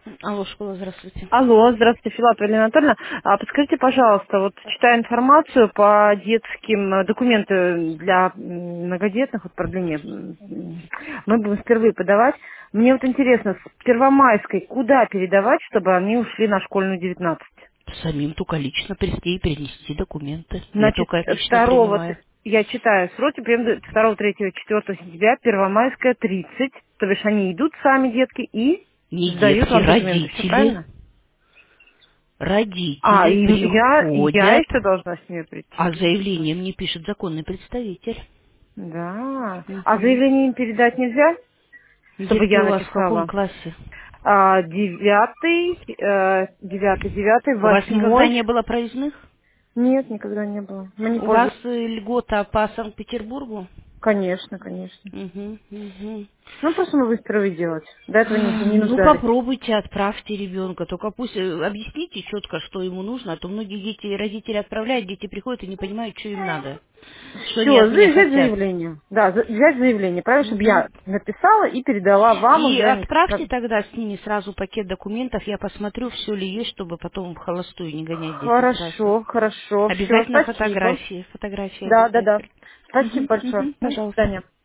Алло, школа, здравствуйте. Алло, здравствуйте, Филатова Елена Анатольевна. Подскажите, пожалуйста, вот читаю информацию по детским документы для многодетных, вот продление, мы будем впервые подавать. Мне вот интересно, с Первомайской куда передавать, чтобы они ушли на школьную 19? Самим только лично прийти и перенести документы. Я Значит, только лично второго, принимаю. я читаю сроки, примерно 2, 3, 4 сентября, Первомайская 30, то бишь они идут сами, детки, и Не сдают детки, вам документы. Все родители. правильно? Родители Я приходят, еще должна с ними прийти. а заявление мне пишет законный представитель. Да. А Мгм. заявление им передать нельзя, чтобы Детки я у вас в каком написала? классе? Девятый, У вас никогда восьмой. не было проездных? Нет, никогда не было. Мы не У вас пользуемся. льгота по Санкт-Петербургу? Конечно, конечно. Угу, угу. Ну, просто мы выстроили делать. До этого не Ну, нуждались. попробуйте, отправьте ребенка. Только пусть объясните четко, что ему нужно, а то многие дети, родители отправляют, дети приходят и не понимают, что им надо. Что они Все, от меня взять хотят. заявление. Да, взять заявление. Правильно, чтобы Мгм. я написала и передала вам И уже. отправьте тогда с ними сразу пакет документов, я посмотрю, все ли есть, чтобы потом в холостую не гонять детей сразу. Хорошо, хорошо. Все, Обязательно спасибо. фотографии, фотографии Да, да, да. обязательно. Спасибо Мгм, большое. мгм, До пожалуйста. свидания.